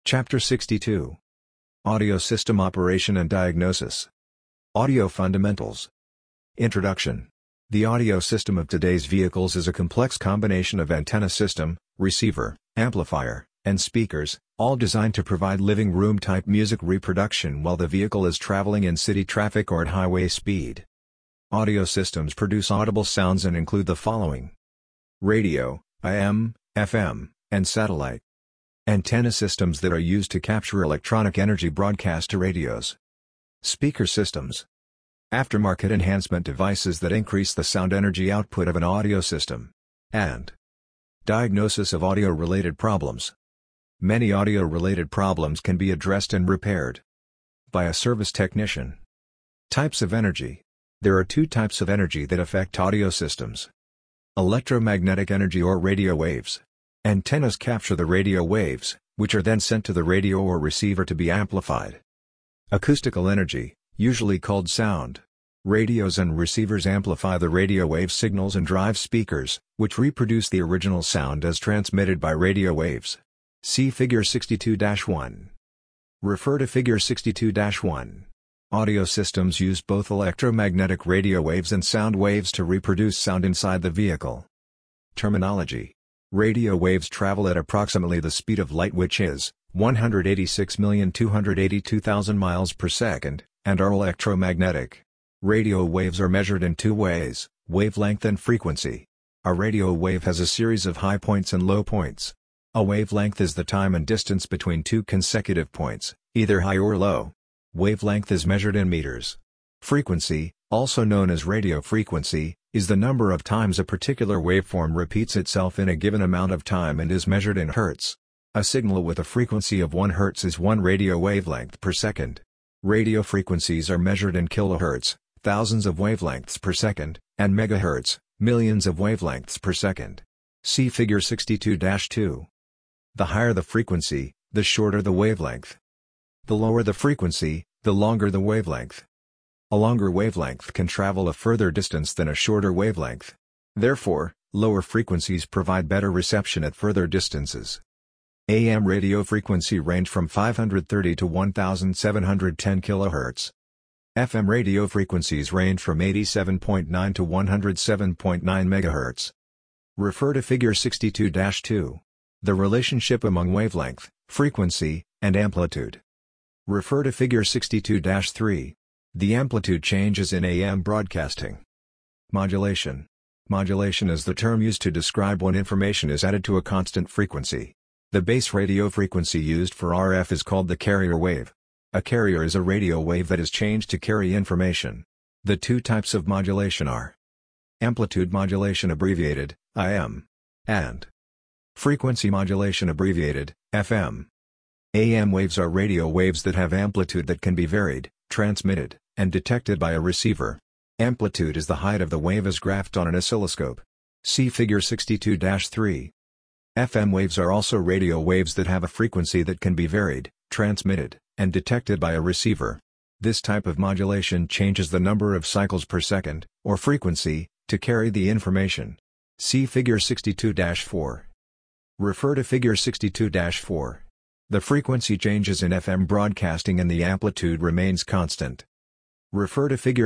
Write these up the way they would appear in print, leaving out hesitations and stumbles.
Chapter 62. Audio System Operation and Diagnosis. Audio Fundamentals. Introduction. The audio system of today's vehicles is a complex combination of antenna system, receiver, amplifier, and speakers, all designed to provide living room-type music reproduction while the vehicle is traveling in city traffic or at highway speed. Audio systems produce audible sounds and include the following: radio, AM, FM, and satellite. Antenna systems that are used to capture electronic energy broadcast to radios. Speaker systems. Aftermarket enhancement devices that increase the sound energy output of an audio system. And diagnosis of audio-related problems. Many audio-related problems can be addressed and repaired by a service technician. Types of energy. There are two types of energy that affect audio systems: electromagnetic energy or radio waves. Antennas capture the radio waves, which are then sent to the radio or receiver to be amplified. Acoustical energy, usually called sound. Radios and receivers amplify the radio wave signals and drive speakers, which reproduce the original sound as transmitted by radio waves. See Figure 62-1. Refer to Figure 62-1. Audio systems use both electromagnetic radio waves and sound waves to reproduce sound inside the vehicle. Terminology. Radio waves travel at approximately the speed of light, which is 186,282,000 miles per second, and are electromagnetic. Radio waves are measured in two ways: wavelength and frequency. A radio wave has a series of high points and low points. A wavelength is the time and distance between two consecutive points, either high or low. Wavelength is measured in meters. Frequency, also known as radio frequency, is the number of times a particular waveform repeats itself in a given amount of time and is measured in hertz. A signal with a frequency of 1 Hz is 1 radio wavelength per second. Radio frequencies are measured in kilohertz, thousands of wavelengths per second, and megahertz, millions of wavelengths per second. See Figure 62-2. The higher the frequency, the shorter the wavelength. The lower the frequency, the longer the wavelength. A longer wavelength can travel a further distance than a shorter wavelength. Therefore, lower frequencies provide better reception at further distances. AM radio frequency range from 530 to 1710 kHz. FM radio frequencies range from 87.9 to 107.9 MHz. Refer to Figure 62-2. The relationship among wavelength, frequency, and amplitude. Refer to Figure 62-3. The amplitude changes in AM broadcasting. Modulation. Modulation is the term used to describe when information is added to a constant frequency. The base radio frequency used for RF is called the carrier wave. A carrier is a radio wave that is changed to carry information. The two types of modulation are amplitude modulation, abbreviated AM, and frequency modulation, abbreviated FM. AM waves are radio waves that have amplitude that can be varied, transmitted, and detected by a receiver. Amplitude is the height of the wave as graphed on an oscilloscope. See Figure 62-3. FM waves are also radio waves that have a frequency that can be varied, transmitted, and detected by a receiver. This type of modulation changes the number of cycles per second, or frequency, to carry the information. See Figure 62-4. Refer to Figure 62-4. The frequency changes in FM broadcasting and the amplitude remains constant. Refer to Figure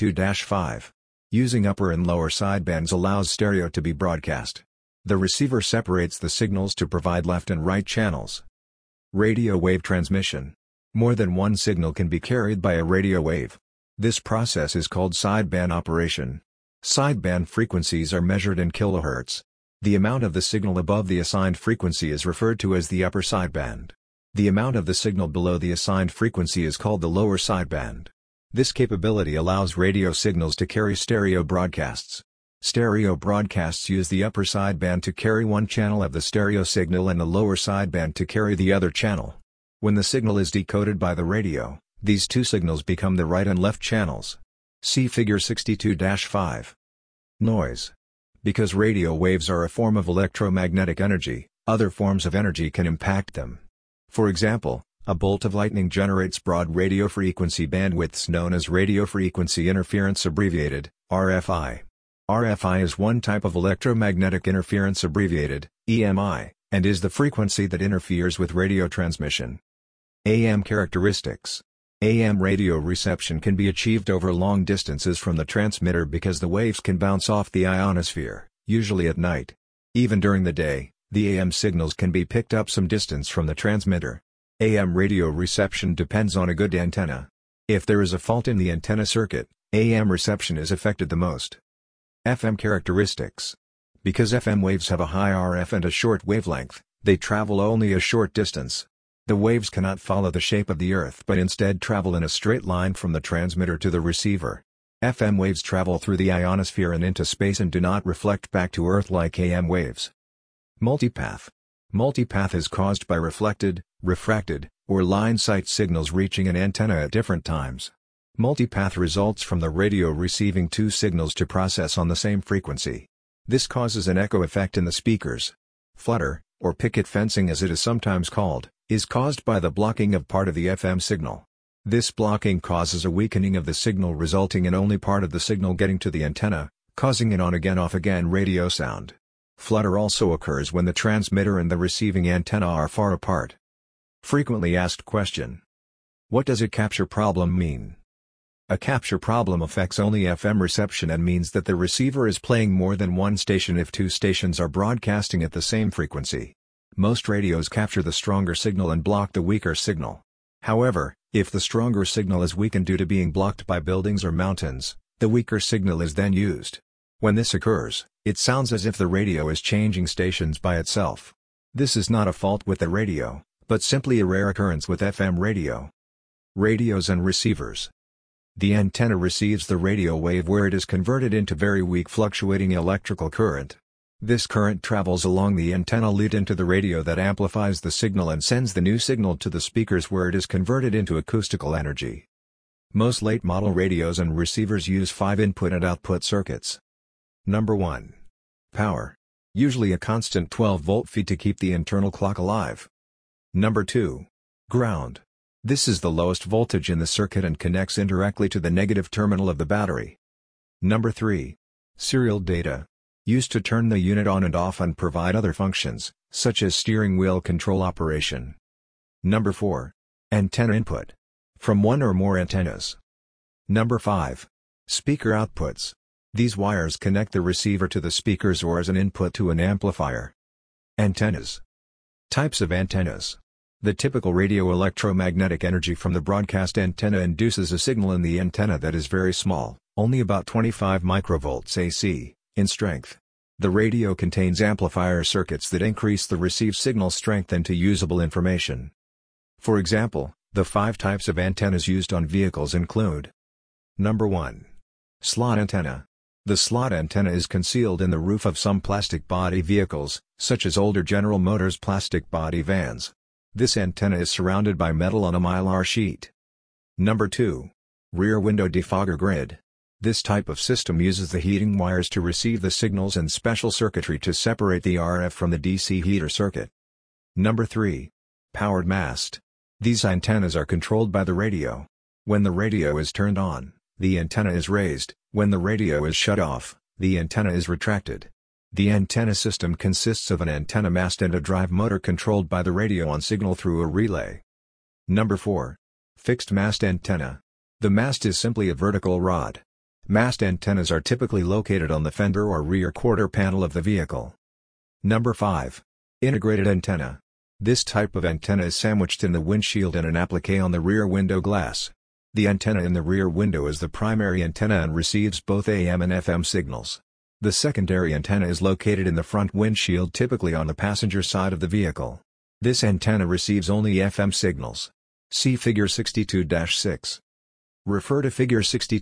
62-5. Using upper and lower sidebands allows stereo to be broadcast. The receiver separates the signals to provide left and right channels. Radio wave transmission. More than one signal can be carried by a radio wave. This process is called sideband operation. Sideband frequencies are measured in kilohertz. The amount of the signal above the assigned frequency is referred to as the upper sideband. The amount of the signal below the assigned frequency is called the lower sideband. This capability allows radio signals to carry stereo broadcasts. Stereo broadcasts use the upper sideband to carry one channel of the stereo signal and the lower sideband to carry the other channel. When the signal is decoded by the radio, these two signals become the right and left channels. See Figure 62-5. Noise. Because radio waves are a form of electromagnetic energy, other forms of energy can impact them. For example, a bolt of lightning generates broad radio frequency bandwidths known as radio frequency interference, abbreviated RFI. RFI is one type of electromagnetic interference, abbreviated EMI, and is the frequency that interferes with radio transmission. AM characteristics. AM radio reception can be achieved over long distances from the transmitter because the waves can bounce off the ionosphere, usually at night. Even during the day, the AM signals can be picked up some distance from the transmitter. AM radio reception depends on a good antenna. If there is a fault in the antenna circuit, AM reception is affected the most. FM characteristics. Because FM waves have a high RF and a short wavelength, they travel only a short distance. The waves cannot follow the shape of the Earth but instead travel in a straight line from the transmitter to the receiver. FM waves travel through the ionosphere and into space and do not reflect back to Earth like AM waves. Multipath. Multipath is caused by reflected, refracted, or line-sight signals reaching an antenna at different times. Multipath results from the radio receiving two signals to process on the same frequency. This causes an echo effect in the speakers. Flutter, or picket fencing as it is sometimes called, is caused by the blocking of part of the FM signal. This blocking causes a weakening of the signal resulting in only part of the signal getting to the antenna, causing an on-again off-again radio sound. Flutter also occurs when the transmitter and the receiving antenna are far apart. Frequently asked question. What does a capture problem mean? A capture problem affects only FM reception and means that the receiver is playing more than one station if two stations are broadcasting at the same frequency. Most radios capture the stronger signal and block the weaker signal. However, if the stronger signal is weakened due to being blocked by buildings or mountains, the weaker signal is then used. When this occurs, it sounds as if the radio is changing stations by itself. This is not a fault with the radio, but simply a rare occurrence with FM radio. Radios and receivers. The antenna receives the radio wave where it is converted into very weak fluctuating electrical current. This current travels along the antenna lead into the radio that amplifies the signal and sends the new signal to the speakers where it is converted into acoustical energy. Most late-model radios and receivers use 5 input and output circuits. Number 1. Power. Usually a constant 12-volt feed to keep the internal clock alive. Number 2. Ground. This is the lowest voltage in the circuit and connects indirectly to the negative terminal of the battery. Number 3. Serial data. Used to turn the unit on and off and provide other functions, such as steering wheel control operation. Number 4. Antenna input. From one or more antennas. Number 5. Speaker outputs. These wires connect the receiver to the speakers or as an input to an amplifier. Antennas. Types of antennas. The typical radio electromagnetic energy from the broadcast antenna induces a signal in the antenna that is very small, only about 25 microvolts AC, in strength. The radio contains amplifier circuits that increase the received signal strength into usable information. For example, the 5 types of antennas used on vehicles include: Number 1. Slot antenna. The slot antenna is concealed in the roof of some plastic body vehicles, such as older General Motors plastic body vans. This antenna is surrounded by metal on a mylar sheet. Number 2. Rear window defogger grid. This type of system uses the heating wires to receive the signals and special circuitry to separate the RF from the DC heater circuit. Number 3. Powered mast. These antennas are controlled by the radio. When the radio is turned on, the antenna is raised. When the radio is shut off, the antenna is retracted. The antenna system consists of an antenna mast and a drive motor controlled by the radio on signal through a relay. Number 4. Fixed mast antenna. The mast is simply a vertical rod. Mast antennas are typically located on the fender or rear quarter panel of the vehicle. Number 5. Integrated antenna. This type of antenna is sandwiched in the windshield and an applique on the rear window glass. The antenna in the rear window is the primary antenna and receives both AM and FM signals. The secondary antenna is located in the front windshield, typically on the passenger side of the vehicle. This antenna receives only FM signals. See Figure 62-6. Refer to Figure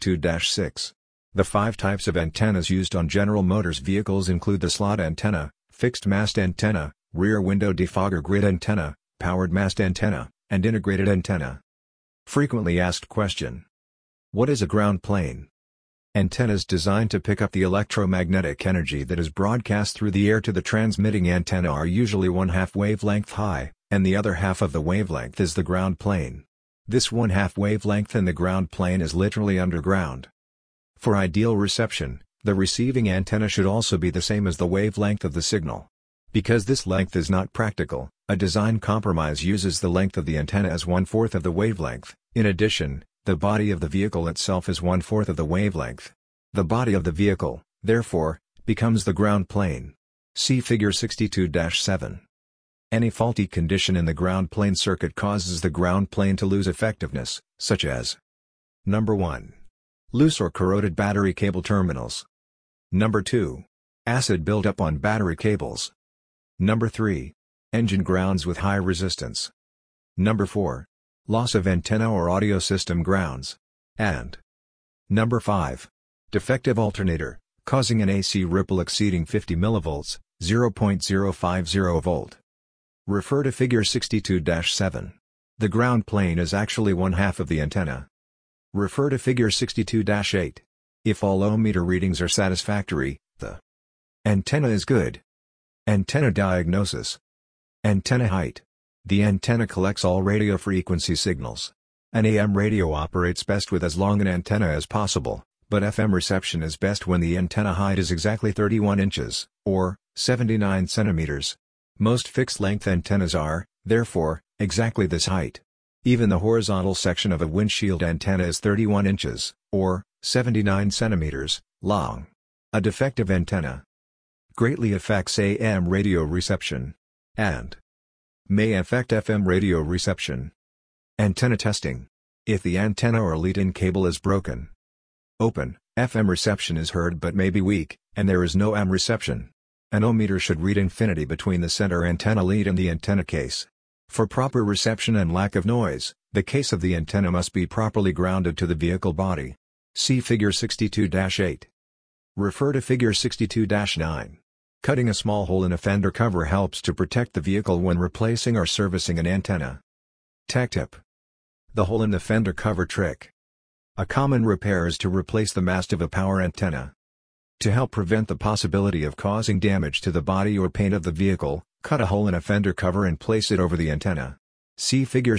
62-6. The 5 types of antennas used on General Motors vehicles include the slot antenna, fixed mast antenna, rear window defogger grid antenna, powered mast antenna, and integrated antenna. Frequently asked question. What is a ground plane? Antennas designed to pick up the electromagnetic energy that is broadcast through the air to the transmitting antenna are usually 1/2 wavelength high, and the other half of the wavelength is the ground plane. This 1/2 wavelength in the ground plane is literally underground. For ideal reception, the receiving antenna should also be the same as the wavelength of the signal. Because this length is not practical, a design compromise uses the length of the antenna as 1/4 of the wavelength. In addition, the body of the vehicle itself is 1/4 of the wavelength. The body of the vehicle, therefore, becomes the ground plane. See Figure 62-7. Any faulty condition in the ground plane circuit causes the ground plane to lose effectiveness, such as Number 1. Loose or corroded battery cable terminals. Number 2. Acid buildup on battery cables. Number 3. Engine grounds with high resistance. Number 4. Loss of antenna or audio system grounds. And Number 5. Defective alternator, causing an AC ripple exceeding 50 mV, 0.050 volt. Refer to Figure 62-7. The ground plane is actually 1/2 of the antenna. Refer to Figure 62-8. If all ohmmeter readings are satisfactory, the antenna is good. Antenna diagnosis. Antenna height. The antenna collects all radio frequency signals. An AM radio operates best with as long an antenna as possible, but FM reception is best when the antenna height is exactly 31 inches, or 79 centimeters. Most fixed-length antennas are, therefore, exactly this height. Even the horizontal section of a windshield antenna is 31 inches, or 79 centimeters, long. A defective antenna greatly affects AM radio reception, and may affect FM radio reception. Antenna testing. If the antenna or lead-in cable is broken, open, FM reception is heard but may be weak, and there is no AM reception. An ohmmeter should read infinity between the center antenna lead and the antenna case. For proper reception and lack of noise, the case of the antenna must be properly grounded to the vehicle body. See Figure 62-8. Refer to Figure 62-9. Cutting a small hole in a fender cover helps to protect the vehicle when replacing or servicing an antenna. Tech tip. The hole in the fender cover trick. A common repair is to replace the mast of a power antenna. To help prevent the possibility of causing damage to the body or paint of the vehicle, cut a hole in a fender cover and place it over the antenna. See Figure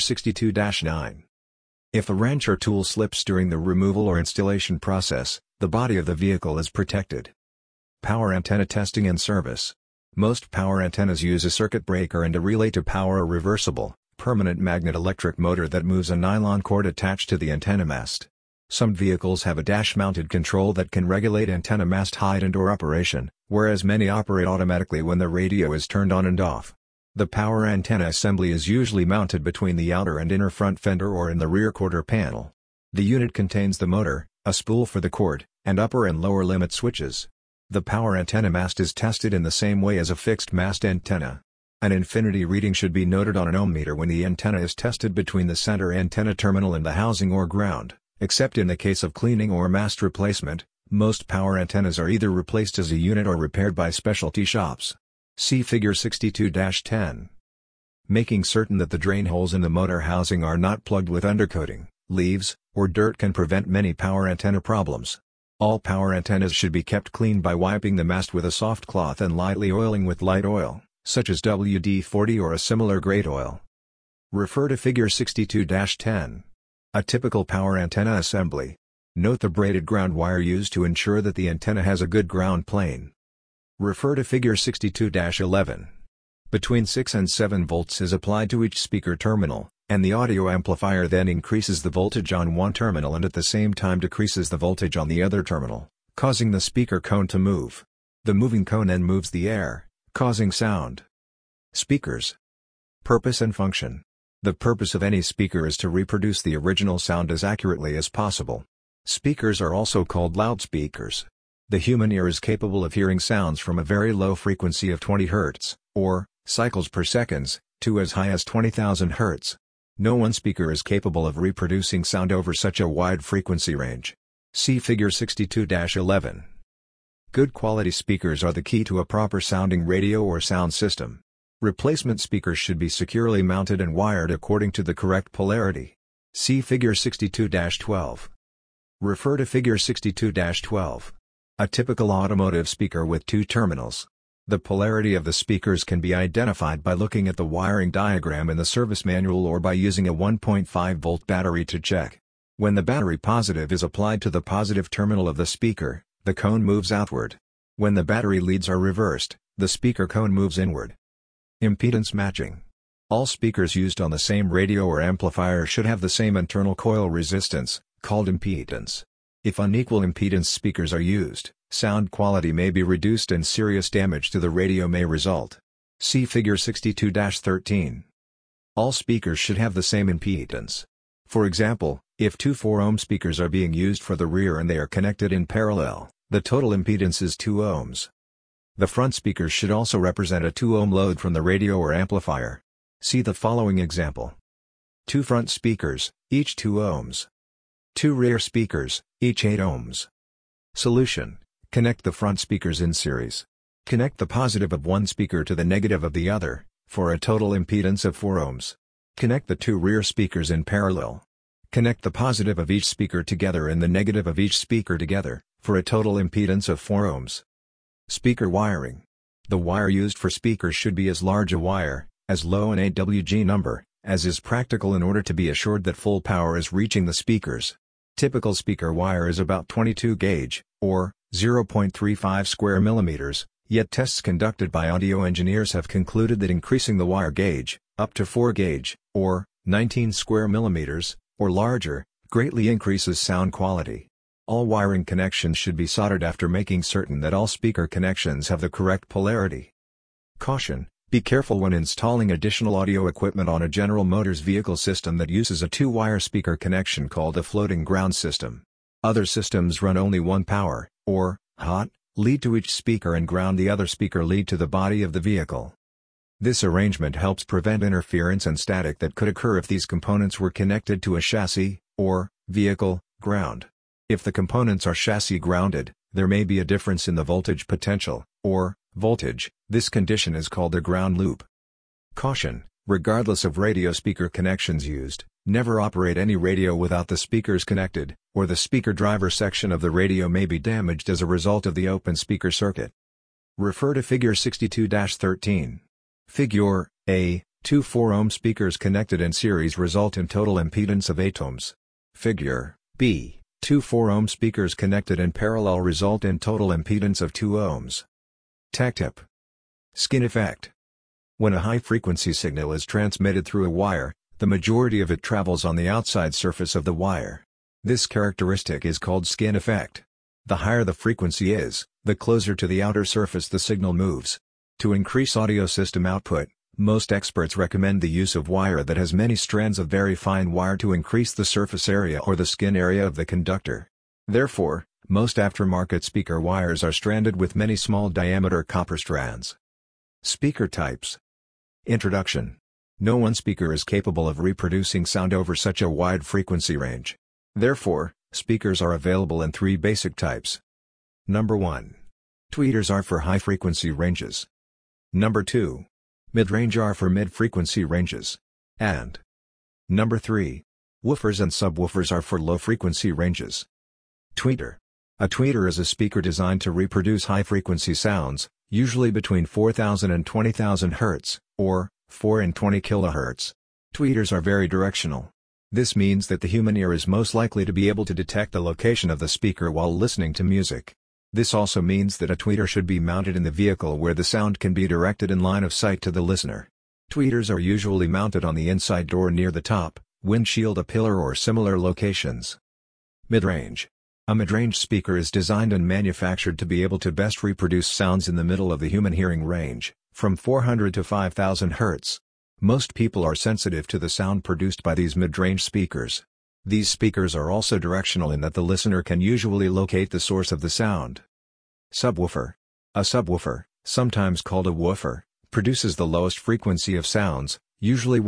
62-9. If a wrench or tool slips during the removal or installation process, the body of the vehicle is protected. Power antenna testing and service. Most power antennas use a circuit breaker and a relay to power a reversible, permanent magnet electric motor that moves a nylon cord attached to the antenna mast. Some vehicles have a dash-mounted control that can regulate antenna mast height and/or operation, whereas many operate automatically when the radio is turned on and off. The power antenna assembly is usually mounted between the outer and inner front fender or in the rear quarter panel. The unit contains the motor, a spool for the cord, and upper and lower limit switches. The power antenna mast is tested in the same way as a fixed mast antenna. An infinity reading should be noted on an ohmmeter when the antenna is tested between the center antenna terminal and the housing or ground. Except in the case of cleaning or mast replacement, most power antennas are either replaced as a unit or repaired by specialty shops. See Figure 62-10. Making certain that the drain holes in the motor housing are not plugged with undercoating, leaves, or dirt can prevent many power antenna problems. All power antennas should be kept clean by wiping the mast with a soft cloth and lightly oiling with light oil, such as WD-40 or a similar grade oil. Refer to Figure 62-10. A typical power antenna assembly. Note the braided ground wire used to ensure that the antenna has a good ground plane. Refer to Figure 62-11. Between 6 and 7 volts is applied to each speaker terminal, and the audio amplifier then increases the voltage on one terminal and at the same time decreases the voltage on the other terminal, causing the speaker cone to move. The moving cone then moves the air, causing sound. Speakers. Purpose and function. The purpose of any speaker is to reproduce the original sound as accurately as possible. Speakers are also called loudspeakers. The human ear is capable of hearing sounds from a very low frequency of 20 Hz, or cycles per second, to as high as 20,000 Hz. No one speaker is capable of reproducing sound over such a wide frequency range. See Figure 62-11. Good quality speakers are the key to a proper sounding radio or sound system. Replacement speakers should be securely mounted and wired according to the correct polarity. See Figure 62-12. Refer to Figure 62-12. A typical automotive speaker with 2 terminals. The polarity of the speakers can be identified by looking at the wiring diagram in the service manual or by using a 1.5-volt battery to check. When the battery positive is applied to the positive terminal of the speaker, the cone moves outward. When the battery leads are reversed, The speaker cone moves inward. Impedance matching. All speakers used on the same radio or amplifier should have the same internal coil resistance, called impedance. If unequal impedance speakers are used, sound quality may be reduced and serious damage to the radio may result. See Figure 62-13. All speakers should have the same impedance. For example, if two 4-ohm speakers are being used for the rear and they are connected in parallel, the total impedance is 2 ohms. The front speakers should also represent a 2-ohm load from the radio or amplifier. See the following example. 2 front speakers, each 2 ohms. 2 rear speakers, each 8 ohms. Solution: connect the front speakers in series. Connect the positive of one speaker to the negative of the other, for a total impedance of 4 ohms. Connect the 2 rear speakers in parallel. Connect the positive of each speaker together and the negative of each speaker together, for a total impedance of 4 ohms. Speaker wiring. The wire used for speakers should be as large a wire, as low an AWG number, as is practical in order to be assured that full power is reaching the speakers. Typical speaker wire is about 22 gauge, or 0.35 square millimeters, yet tests conducted by audio engineers have concluded that increasing the wire gauge, up to 4 gauge, or 19 square millimeters, or larger, greatly increases sound quality. All wiring connections should be soldered after making certain that all speaker connections have the correct polarity. Caution: be careful when installing additional audio equipment on a General Motors vehicle system that uses a 2-wire speaker connection called a floating ground system. Other systems run only one power, or hot, lead to each speaker and ground the other speaker lead to the body of the vehicle. This arrangement helps prevent interference and static that could occur if these components were connected to a chassis, or vehicle, ground. If the components are chassis grounded, there may be a difference in the voltage potential, or voltage. This condition is called a ground loop. Caution: regardless of radio speaker connections used, never operate any radio without the speakers connected, or the speaker driver section of the radio may be damaged as a result of the open speaker circuit. Refer to Figure 62-13. Figure A: 2 4-ohm speakers connected in series result in total impedance of 8 ohms. Figure B: 2 4-ohm speakers connected in parallel result in total impedance of 2 ohms. Tech tip: skin effect. When a high-frequency signal is transmitted through a wire, the majority of it travels on the outside surface of the wire. This characteristic is called skin effect. The higher the frequency is, the closer to the outer surface the signal moves. To increase audio system output, most experts recommend the use of wire that has many strands of very fine wire to increase the surface area or the skin area of the conductor. Therefore, most aftermarket speaker wires are stranded with many small diameter copper strands. Speaker types. Introduction. No one speaker is capable of reproducing sound over such a wide frequency range. Therefore, speakers are available in 3 basic types. Number 1. Tweeters are for high-frequency ranges. Number 2. Mid-range are for mid-frequency ranges. And Number 3. Woofers and subwoofers are for low-frequency ranges. Tweeter. A tweeter is a speaker designed to reproduce high-frequency sounds, usually between 4,000 and 20,000 Hz, or 4 and 20 kHz. Tweeters are very directional. This means that the human ear is most likely to be able to detect the location of the speaker while listening to music. This also means that a tweeter should be mounted in the vehicle where the sound can be directed in line of sight to the listener. Tweeters are usually mounted on the inside door near the top, windshield, a pillar or similar locations. Mid-range. A mid-range speaker is designed and manufactured to be able to best reproduce sounds in the middle of the human hearing range, from 400 to 5,000 Hz. Most people are sensitive to the sound produced by these mid-range speakers. These speakers are also directional in that the listener can usually locate the source of the sound. Subwoofer. A subwoofer, sometimes called a woofer, produces the lowest frequency of sounds, usually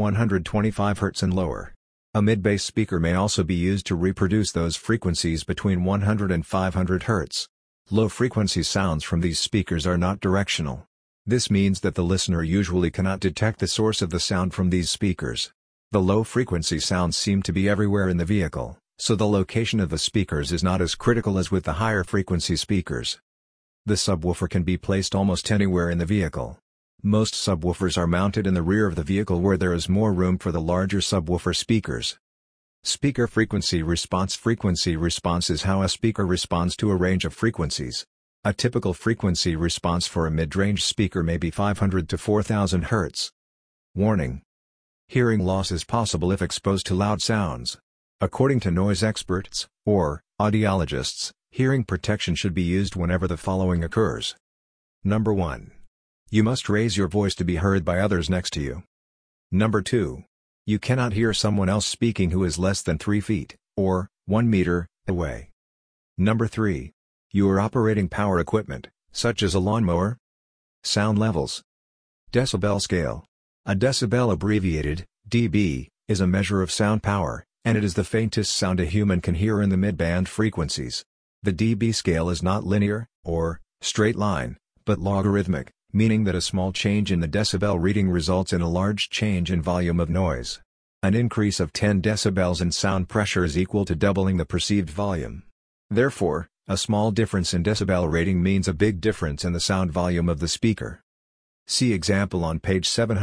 125 Hz and lower. A mid-bass speaker may also be used to reproduce those frequencies between 100 and 500 Hz. Low-frequency sounds from these speakers are not directional. This means that the listener usually cannot detect the source of the sound from these speakers. The low-frequency sounds seem to be everywhere in the vehicle, so the location of the speakers is not as critical as with the higher-frequency speakers. The subwoofer can be placed almost anywhere in the vehicle. Most subwoofers are mounted in the rear of the vehicle where there is more room for the larger subwoofer speakers. Speaker frequency response. Frequency response is how a speaker responds to a range of frequencies. A typical frequency response for a mid-range speaker may be 500 to 4000 Hz. Warning: hearing loss is possible if exposed to loud sounds. According to noise experts, or audiologists, hearing protection should be used whenever the following occurs. Number 1. You must raise your voice to be heard by others next to you. Number 2. You cannot hear someone else speaking who is less than 3 feet, or 1 meter, away. Number 3. You are operating power equipment, such as a lawnmower. Sound levels. Decibel scale. A decibel, abbreviated dB, is a measure of sound power, and it is the faintest sound a human can hear in the mid-band frequencies. The dB scale is not linear, or straight line, but logarithmic, meaning that a small change in the decibel reading results in a large change in volume of noise. An increase of 10 decibels in sound pressure is equal to doubling the perceived volume. Therefore, a small difference in decibel rating means a big difference in the sound volume of the speaker. See example on page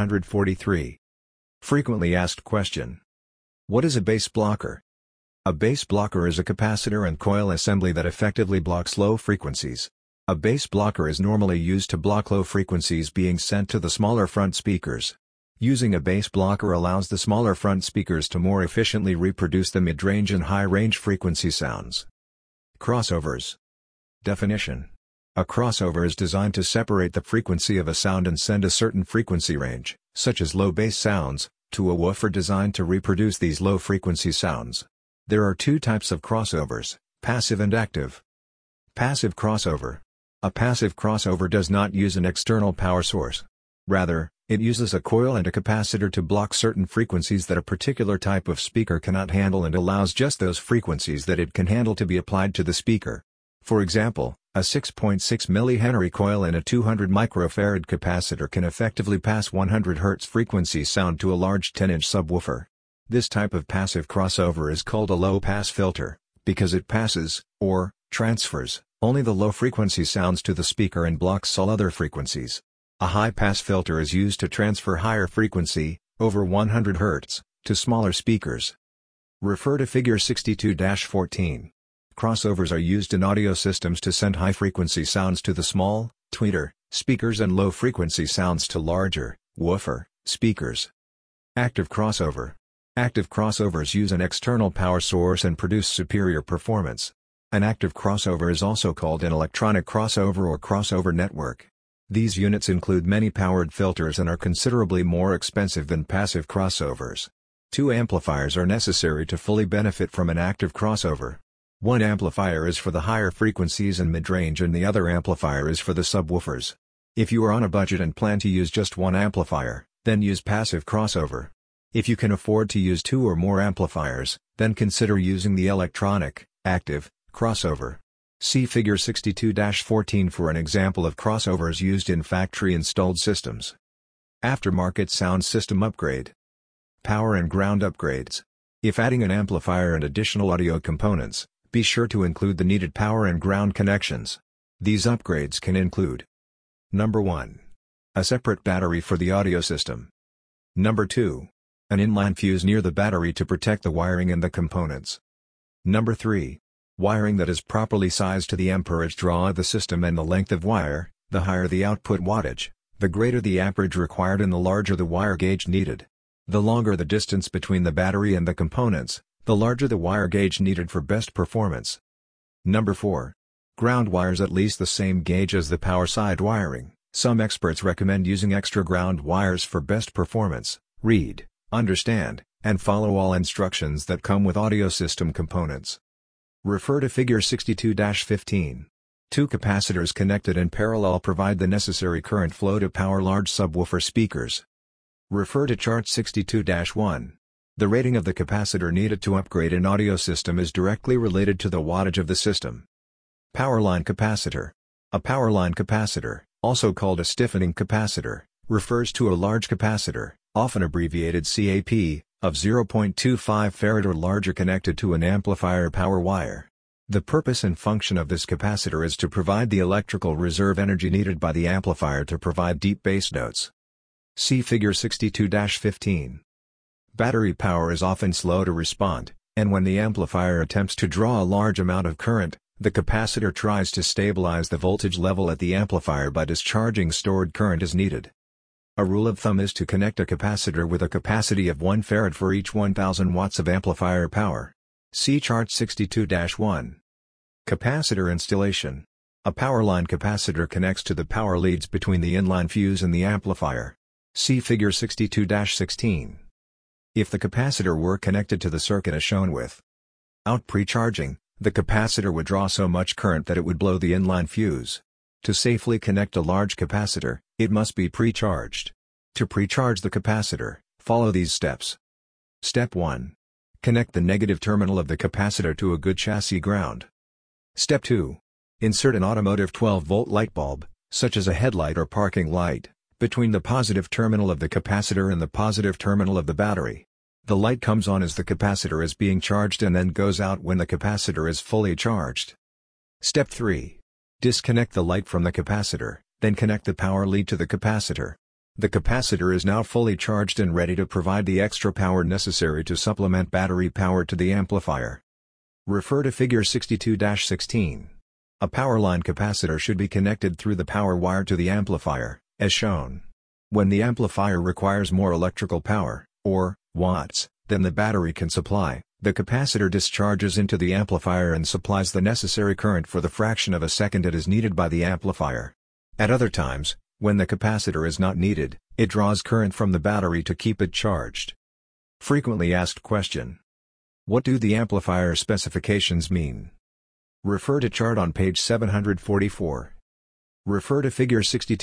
743. Frequently asked question. What is a bass blocker? A bass blocker is a capacitor and coil assembly that effectively blocks low frequencies. A bass blocker is normally used to block low frequencies being sent to the smaller front speakers. Using a bass blocker allows the smaller front speakers to more efficiently reproduce the mid-range and high-range frequency sounds. Crossovers. Definition. A crossover is designed to separate the frequency of a sound and send a certain frequency range, such as low bass sounds, to a woofer designed to reproduce these low frequency sounds. There are two types of crossovers, passive and active. Passive crossover. A passive crossover does not use an external power source. Rather, it uses a coil and a capacitor to block certain frequencies that a particular type of speaker cannot handle and allows just those frequencies that it can handle to be applied to the speaker. For example, a 6.6 mH coil in a 200 microfarad capacitor can effectively pass 100 Hz frequency sound to a large 10-inch subwoofer. This type of passive crossover is called a low-pass filter, because it passes, or transfers, only the low-frequency sounds to the speaker and blocks all other frequencies. A high-pass filter is used to transfer higher frequency, over 100 Hz, to smaller speakers. Refer to Figure 62-14. Crossovers are used in audio systems to send high-frequency sounds to the small, tweeter, speakers and low-frequency sounds to larger, woofer, speakers. Active crossover. Active crossovers use an external power source and produce superior performance. An active crossover is also called an electronic crossover or crossover network. These units include many powered filters and are considerably more expensive than passive crossovers. 2 amplifiers are necessary to fully benefit from an active crossover. One amplifier is for the higher frequencies and mid-range and the other amplifier is for the subwoofers. If you are on a budget and plan to use just one amplifier, then use passive crossover. If you can afford to use 2 or more amplifiers, then consider using the electronic, active, crossover. See Figure 62-14 for an example of crossovers used in factory-installed systems. Aftermarket sound system upgrade. Power and ground upgrades. If adding an amplifier and additional audio components, be sure to include the needed power and ground connections. These upgrades can include: Number 1. A separate battery for the audio system. Number 2. An inline fuse near the battery to protect the wiring and the components. Number 3. Wiring that is properly sized to the amperage draw of the system and the length of wire. The higher the output wattage, the greater the amperage required and the larger the wire gauge needed. The longer the distance between the battery and the components, the larger the wire gauge needed for best performance. Number 4. Ground wires at least the same gauge as the power side wiring. Some experts recommend using extra ground wires for best performance. Read, understand, and follow all instructions that come with audio system components. Refer to Figure 62-15. 2 capacitors connected in parallel provide the necessary current flow to power large subwoofer speakers. Refer to Chart 62-1. The rating of the capacitor needed to upgrade an audio system is directly related to the wattage of the system. Power line capacitor. A power line capacitor, also called a stiffening capacitor, refers to a large capacitor, often abbreviated CAP, of 0.25 farad or larger connected to an amplifier power wire. The purpose and function of this capacitor is to provide the electrical reserve energy needed by the amplifier to provide deep bass notes. See Figure 62-15. Battery power is often slow to respond, and when the amplifier attempts to draw a large amount of current, The capacitor tries to stabilize the voltage level at the amplifier by discharging stored current as needed. A rule of thumb is to connect a capacitor with a capacity of 1 farad for each 1000 watts of amplifier power. See Chart 62-1. Capacitor installation. A power line capacitor connects to the power leads between the inline fuse and the amplifier. See Figure 62-16. If the capacitor were connected to the circuit as shown with out precharging, the capacitor would draw so much current that it would blow the inline fuse. To safely connect a large capacitor, it must be precharged. To precharge the capacitor, follow these steps. Step 1. Connect the negative terminal of the capacitor to a good chassis ground. Step 2. Insert an automotive 12-volt light bulb, such as a headlight or parking light, between the positive terminal of the capacitor and the positive terminal of the battery. The light comes on as the capacitor is being charged and then goes out when the capacitor is fully charged. Step 3. Disconnect the light from the capacitor, then connect the power lead to the capacitor. The capacitor is now fully charged and ready to provide the extra power necessary to supplement battery power to the amplifier. Refer to Figure 62-16. A power line capacitor should be connected through the power wire to the amplifier, as shown. When the amplifier requires more electrical power, or watts, than the battery can supply, the capacitor discharges into the amplifier and supplies the necessary current for the fraction of a second it is needed by the amplifier. At other times, when the capacitor is not needed, it draws current from the battery to keep it charged. Frequently asked question. What do the amplifier specifications mean? Refer to chart on page 744. Refer to Figure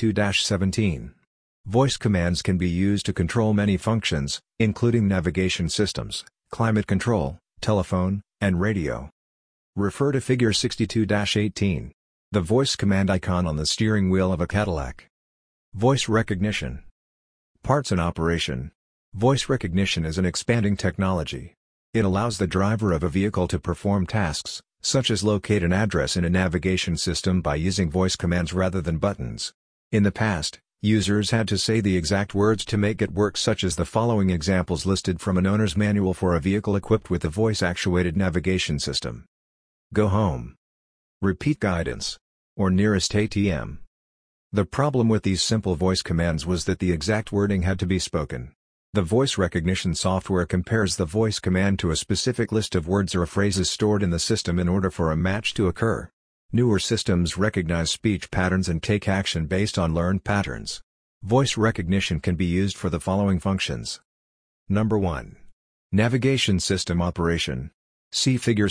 62-17. Voice commands can be used to control many functions, including navigation systems, climate control, telephone, and radio. Refer to Figure 62-18. The voice command icon on the steering wheel of a Cadillac. Voice recognition. Parts and operation. Voice recognition is an expanding technology. It allows the driver of a vehicle to perform tasks, such as locate an address in a navigation system by using voice commands rather than buttons. In the past, users had to say the exact words to make it work, such as the following examples listed from an owner's manual for a vehicle equipped with a voice-actuated navigation system. Go home. Repeat guidance. Or nearest ATM. The problem with these simple voice commands was that the exact wording had to be spoken. The voice recognition software compares the voice command to a specific list of words or phrases stored in the system in order for a match to occur. Newer systems recognize speech patterns and take action based on learned patterns. Voice recognition can be used for the following functions. Number 1. Navigation system operation. See Figure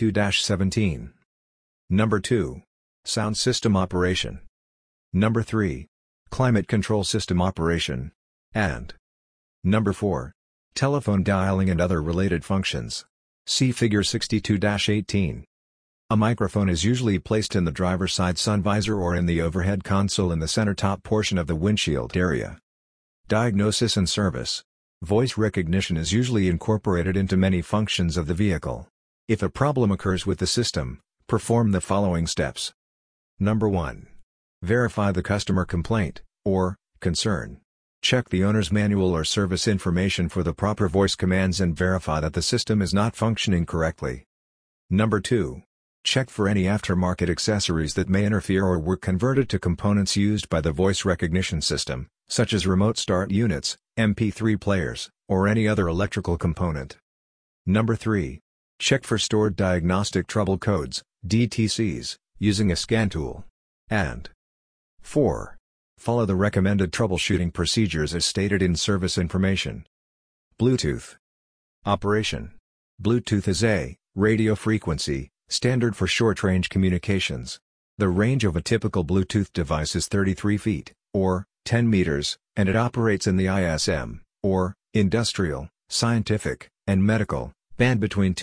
62-17. Number 2. Sound system operation. Number 3. Climate control system operation. And Number 4. Telephone dialing and other related functions. See Figure 62-18. A microphone is usually placed in the driver's side sun visor or in the overhead console in the center top portion of the windshield area. Diagnosis and service. Voice recognition is usually incorporated into many functions of the vehicle. If a problem occurs with the system, perform the following steps. Number 1. Verify the customer complaint, or concern. Check the owner's manual or service information for the proper voice commands and verify that the system is not functioning correctly. Number 2. Check for any aftermarket accessories that may interfere or were converted to components used by the voice recognition system, such as remote start units, MP3 players, or any other electrical component. Number 3. Check for stored diagnostic trouble codes, DTCs, using a scan tool. And 4. Follow the recommended troubleshooting procedures as stated in service information. Bluetooth operation. Bluetooth is a radio frequency standard for short-range communications. The range of a typical Bluetooth device is 33 feet, or 10 meters, and it operates in the ISM, or industrial, scientific, and medical band between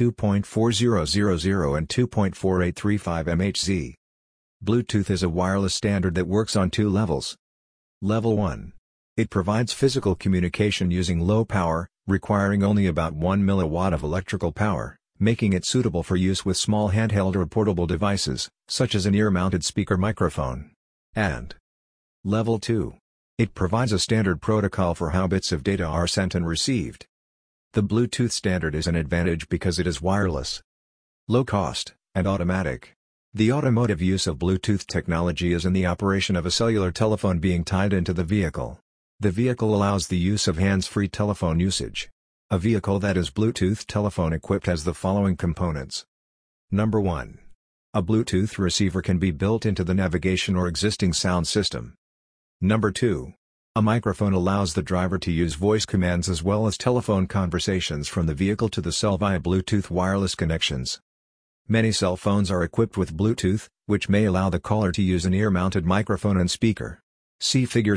2.4000 and 2.4835 MHz. Bluetooth is a wireless standard that works on two levels. Level 1. It provides physical communication using low power, requiring only about 1 milliwatt of electrical power, making it suitable for use with small handheld or portable devices, such as an ear-mounted speaker microphone. And Level 2. It provides a standard protocol for how bits of data are sent and received. The Bluetooth standard is an advantage because it is wireless, low cost, and automatic. The automotive use of Bluetooth technology is in the operation of a cellular telephone being tied into the vehicle. The vehicle allows the use of hands-free telephone usage. A vehicle that is Bluetooth telephone equipped has the following components. Number 1. A Bluetooth receiver can be built into the navigation or existing sound system. Number 2. A microphone allows the driver to use voice commands as well as telephone conversations from the vehicle to the cell via Bluetooth wireless connections. Many cell phones are equipped with Bluetooth, which may allow the caller to use an ear-mounted microphone and speaker. See Figure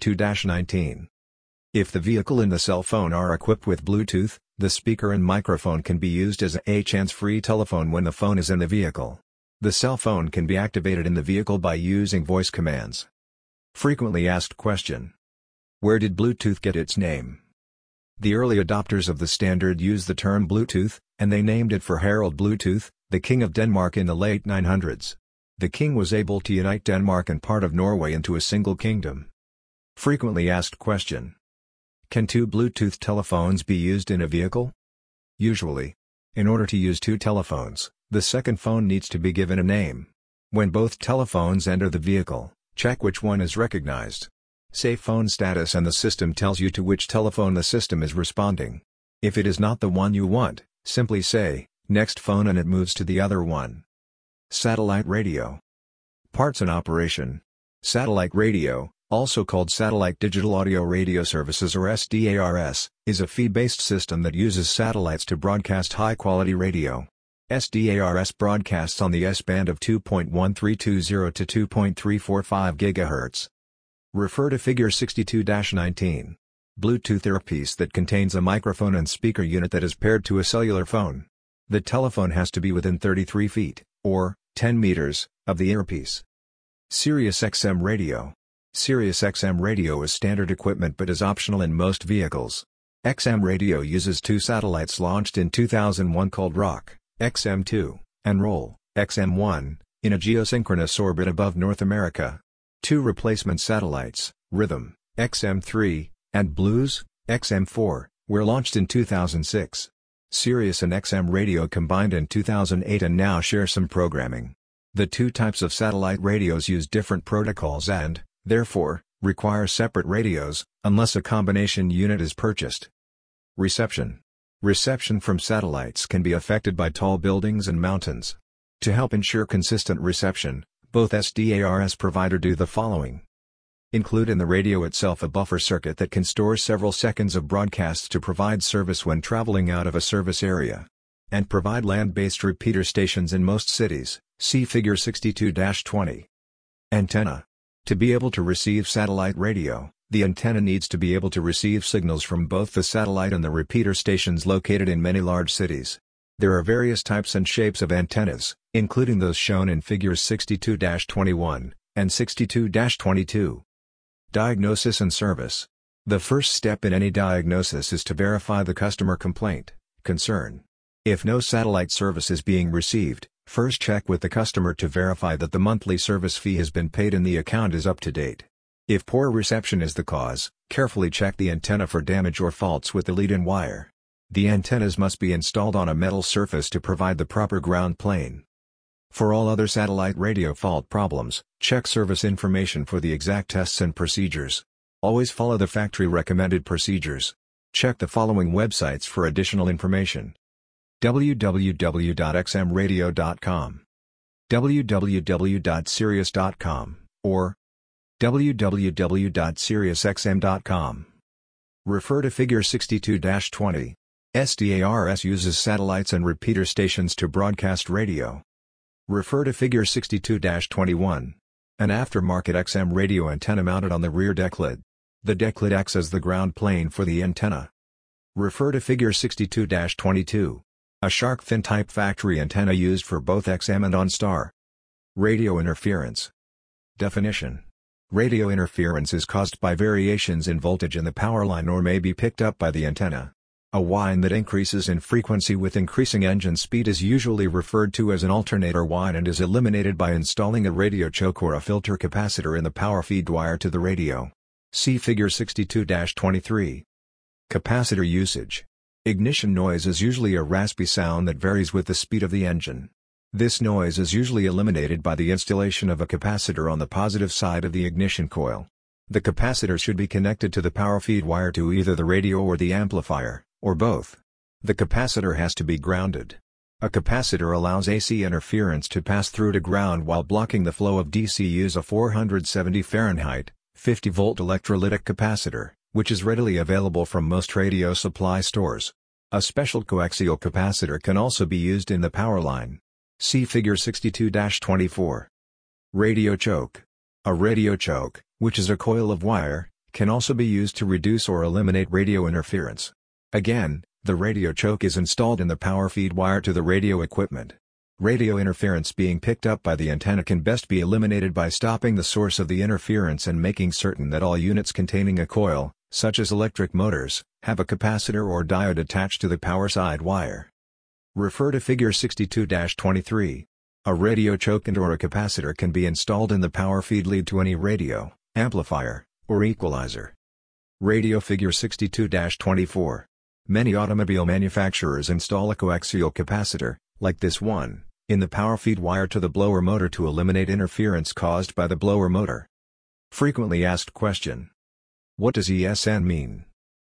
62-19. If the vehicle and the cell phone are equipped with Bluetooth, the speaker and microphone can be used as a hands-free telephone when the phone is in the vehicle. The cell phone can be activated in the vehicle by using voice commands. Frequently asked question. Where did Bluetooth get its name? The early adopters of the standard used the term Bluetooth, and they named it for Harald Bluetooth, the King of Denmark in the late 900s. The king was able to unite Denmark and part of Norway into a single kingdom. Frequently asked question. Can two Bluetooth telephones be used in a vehicle? Usually. In order to use two telephones, the second phone needs to be given a name. When both telephones enter the vehicle, check which one is recognized. Say phone status and the system tells you to which telephone the system is responding. If it is not the one you want, simply say, next phone, and it moves to the other one. Satellite radio. Parts and operation. Satellite radio, also called Satellite Digital Audio Radio Services or SDARS, is a fee-based system that uses satellites to broadcast high-quality radio. SDARS broadcasts on the S-band of 2.1320 to 2.345 GHz. Refer to Figure 62-19. Bluetooth earpiece that contains a microphone and speaker unit that is paired to a cellular phone. The telephone has to be within 33 feet, or 10 meters, of the earpiece. Sirius XM radio. Sirius XM radio is standard equipment but is optional in most vehicles. XM radio uses two satellites launched in 2001 called Rock, XM2, and Roll, XM1, in a geosynchronous orbit above North America. Two replacement satellites, Rhythm, XM3, and Blues, XM4, were launched in 2006. Sirius and XM radio combined in 2008 and now share some programming. The two types of satellite radios use different protocols and, therefore, require separate radios, unless a combination unit is purchased. Reception. Reception from satellites can be affected by tall buildings and mountains. To help ensure consistent reception, both SDARS provider do the following. Include in the radio itself a buffer circuit that can store several seconds of broadcasts to provide service when traveling out of a service area. And provide land-based repeater stations in most cities, see Figure 62-20. Antenna. To be able to receive satellite radio, the antenna needs to be able to receive signals from both the satellite and the repeater stations located in many large cities. There are various types and shapes of antennas, including those shown in Figures 62-21, and 62-22. Diagnosis and service. The first step in any diagnosis is to verify the customer complaint, concern. If no satellite service is being received, first check with the customer to verify that the monthly service fee has been paid and the account is up to date. If poor reception is the cause, carefully check the antenna for damage or faults with the lead-in wire. The antennas must be installed on a metal surface to provide the proper ground plane. For all other satellite radio fault problems, check service information for the exact tests and procedures. Always follow the factory recommended procedures. Check the following websites for additional information. www.xmradio.com, www.sirius.com, or www.siriusxm.com. Refer to Figure 62-20. SDARS uses satellites and repeater stations to broadcast radio. Refer to Figure 62-21. An aftermarket XM radio antenna mounted on the rear deck lid. The deck lid acts as the ground plane for the antenna. Refer to Figure 62-22. A shark fin type factory antenna used for both XM and OnStar. Radio interference. Definition. Radio interference is caused by variations in voltage in the power line or may be picked up by the antenna. A whine that increases in frequency with increasing engine speed is usually referred to as an alternator whine and is eliminated by installing a radio choke or a filter capacitor in the power feed wire to the radio. See Figure 62-23. Capacitor usage. Ignition noise is usually a raspy sound that varies with the speed of the engine. This noise is usually eliminated by the installation of a capacitor on the positive side of the ignition coil. The capacitor should be connected to the power feed wire to either the radio or the amplifier, or both. The capacitor has to be grounded. A capacitor allows AC interference to pass through to ground while blocking the flow of DC. Use a 470 Fahrenheit, 50-volt electrolytic capacitor, which is readily available from most radio supply stores. A special coaxial capacitor can also be used in the power line. See Figure 62-24. Radio choke. A radio choke, which is a coil of wire, can also be used to reduce or eliminate radio interference. Again, the radio choke is installed in the power feed wire to the radio equipment. Radio interference being picked up by the antenna can best be eliminated by stopping the source of the interference and making certain that all units containing a coil, such as electric motors, have a capacitor or diode attached to the power side wire. Refer to Figure 62-23. A radio choke and/or a capacitor can be installed in the power feed lead to any radio, amplifier, or equalizer. Radio Figure 62-24. Many automobile manufacturers install a coaxial capacitor, like this one, in the power feed wire to the blower motor to eliminate interference caused by the blower motor. Frequently asked question. What does ESN mean?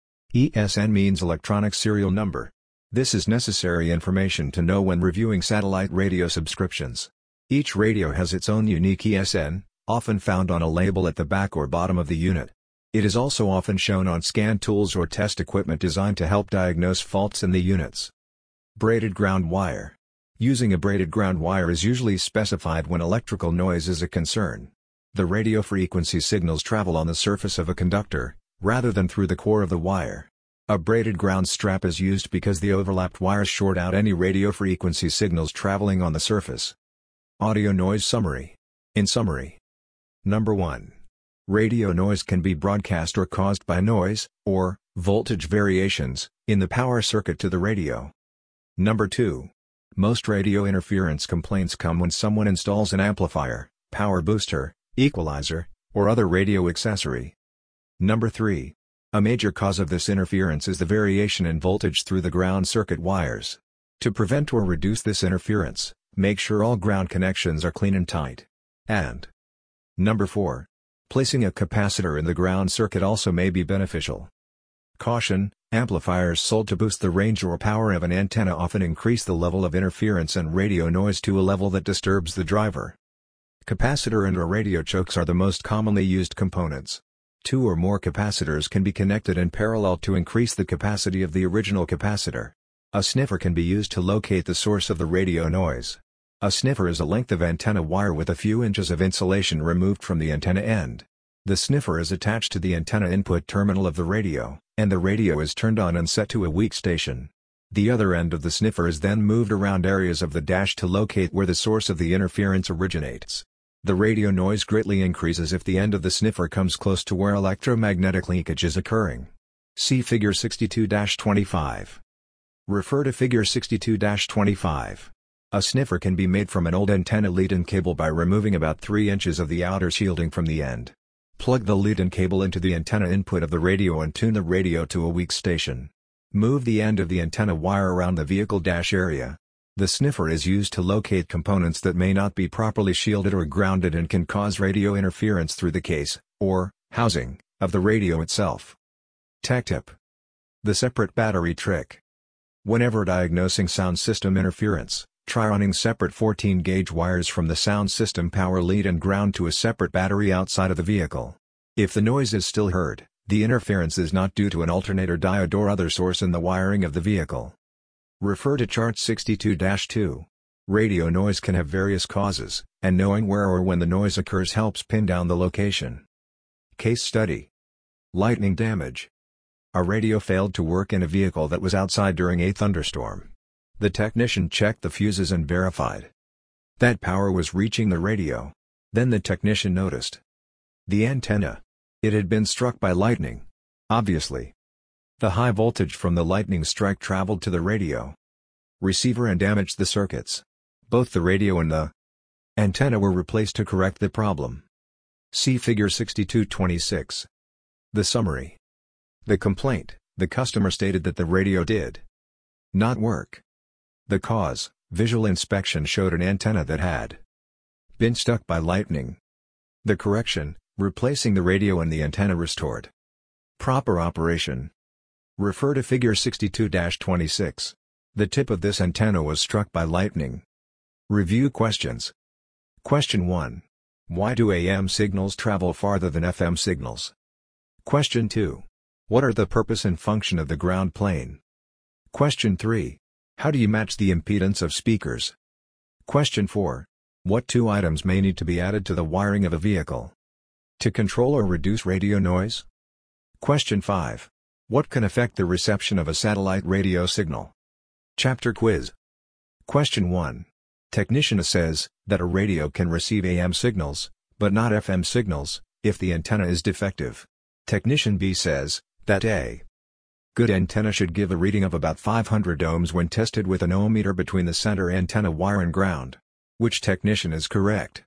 ESN means electronic serial number. This is necessary information to know when reviewing satellite radio subscriptions. Each radio has its own unique ESN, often found on a label at the back or bottom of the unit. It is also often shown on scan tools or test equipment designed to help diagnose faults in the units. Braided ground wire. Using a braided ground wire is usually specified when electrical noise is a concern. The radio frequency signals travel on the surface of a conductor, rather than through the core of the wire. A braided ground strap is used because the overlapped wires short out any radio frequency signals traveling on the surface. Audio noise summary. In summary. Number 1. Radio noise can be broadcast or caused by noise, or voltage variations, in the power circuit to the radio. Number 2. Most radio interference complaints come when someone installs an amplifier, power booster, equalizer, or other radio accessory. Number 3. A major cause of this interference is the variation in voltage through the ground circuit wires. To prevent or reduce this interference, make sure all ground connections are clean and tight. And Number 4. Placing a capacitor in the ground circuit also may be beneficial. Caution: amplifiers sold to boost the range or power of an antenna often increase the level of interference and radio noise to a level that disturbs the driver. Capacitor and/or radio chokes are the most commonly used components. 2 or more capacitors can be connected in parallel to increase the capacity of the original capacitor. A sniffer can be used to locate the source of the radio noise. A sniffer is a length of antenna wire with a few inches of insulation removed from the antenna end. The sniffer is attached to the antenna input terminal of the radio, and the radio is turned on and set to a weak station. The other end of the sniffer is then moved around areas of the dash to locate where the source of the interference originates. The radio noise greatly increases if the end of the sniffer comes close to where electromagnetic leakage is occurring. See Figure 62-25. Refer to Figure 62-25. A sniffer can be made from an old antenna lead-in cable by removing about 3 inches of the outer shielding from the end. Plug the lead-in cable into the antenna input of the radio and tune the radio to a weak station. Move the end of the antenna wire around the vehicle dash area. The sniffer is used to locate components that may not be properly shielded or grounded and can cause radio interference through the case, or housing, of the radio itself. Tech tip: the separate battery trick. Whenever diagnosing sound system interference, try running separate 14-gauge wires from the sound system power lead and ground to a separate battery outside of the vehicle. If the noise is still heard, the interference is not due to an alternator diode or other source in the wiring of the vehicle. Refer to Chart 62-2. Radio noise can have various causes, and knowing where or when the noise occurs helps pin down the location. Case study: lightning damage. A radio failed to work in a vehicle that was outside during a thunderstorm. The technician checked the fuses and verified that power was reaching the radio. Then the technician noticed the antenna. It had been struck by lightning. Obviously, the high voltage from the lightning strike traveled to the radio receiver and damaged the circuits. Both the radio and the antenna were replaced to correct the problem. See Figure 62-26. The summary. The complaint: the customer stated that the radio did not work. The cause: Visual inspection showed an antenna that had been struck by lightning. The correction, replacing the radio and the antenna restored. Proper operation. Refer to Figure 62-26. The tip of this antenna was struck by lightning. Review questions. Question 1. Why do AM signals travel farther than FM signals? Question 2. What are the purpose and function of the ground plane? Question 3. How do you match the impedance of speakers? Question 4. What two items may need to be added to the wiring of a vehicle to control or reduce radio noise? Question 5. What can affect the reception of a satellite radio signal? Chapter Quiz. Question 1. Technician A says that a radio can receive AM signals, but not FM signals, if the antenna is defective. Technician B says that a good antenna should give a reading of about 500 ohms when tested with an ohmmeter between the center antenna wire and ground. Which technician is correct?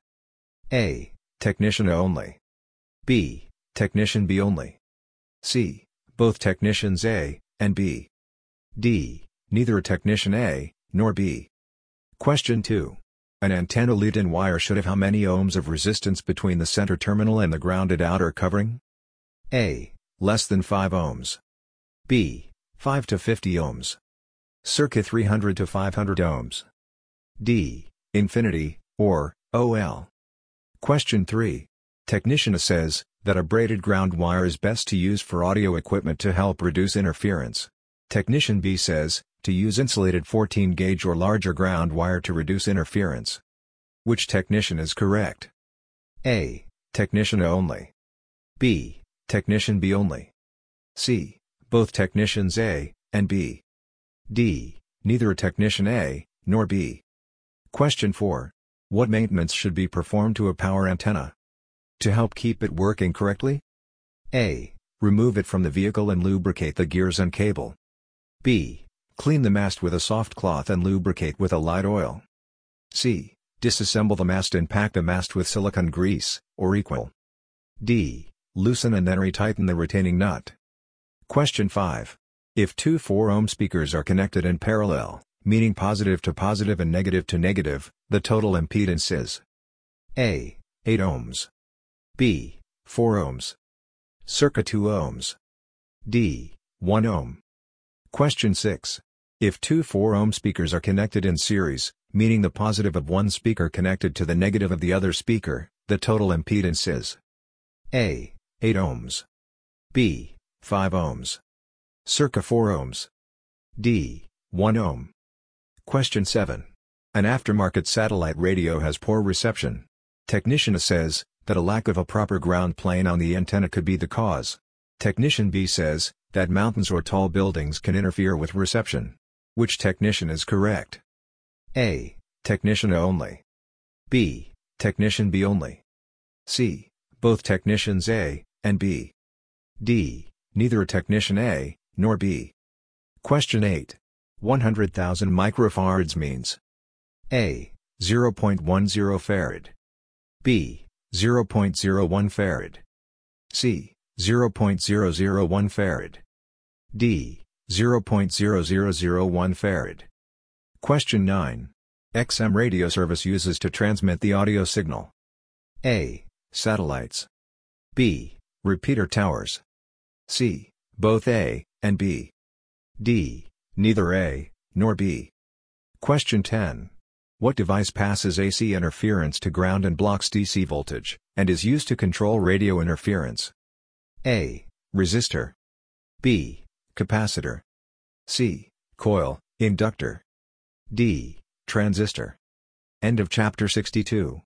A. Technician A only. B. Technician B only. C. Both technicians A and B. D. Neither technician A nor B. Question 2. An antenna lead-in wire should have how many ohms of resistance between the center terminal and the grounded outer covering? A. Less than 5 ohms. B. 5 to 50 ohms. Circa 300 to 500 ohms. D. Infinity, or OL. Question 3. Technician A says that a braided ground wire is best to use for audio equipment to help reduce interference. Technician B says to use insulated 14-gauge or larger ground wire to reduce interference. Which technician is correct? A. Technician A only. B. Technician B only. C. Both technicians A and B. D. Neither a technician A nor B. Question 4. What maintenance should be performed to a power antenna to help keep it working correctly? A. Remove it from the vehicle and lubricate the gears and cable. B. Clean the mast with a soft cloth and lubricate with a light oil. C. Disassemble the mast and pack the mast with silicone grease, or equal. D. Loosen and then retighten the retaining nut. Question 5. If two 4-ohm speakers are connected in parallel, meaning positive to positive and negative to negative, the total impedance is A. 8 ohms. B. 4 ohms. Circa 2 ohms. D. 1 ohm. Question 6. If two 4-ohm speakers are connected in series, meaning the positive of one speaker connected to the negative of the other speaker, the total impedance is A. 8 ohms. B. 5 ohms. Circa 4 ohms. D. 1 ohm. Question 7. An aftermarket satellite radio has poor reception. Technician A says that a lack of a proper ground plane on the antenna could be the cause. Technician B says that mountains or tall buildings can interfere with reception. Which technician is correct? A. Technician A only. B. Technician B only. C. Both technicians A and B. D. Neither a technician A nor B. Question 8. 100,000 microfarads means A. 0.10 farad. B. 0.01 farad. C. 0.001 farad. D. 0.0001 farad. Question 9. XM radio service uses to transmit the audio signal. A. Satellites. B. Repeater towers. C. Both A and B. D. Neither A nor B. Question 10. What device passes AC interference to ground and blocks DC voltage, and is used to control radio interference? A. Resistor. B. Capacitor. C. Coil, inductor. D. Transistor. End of chapter 62.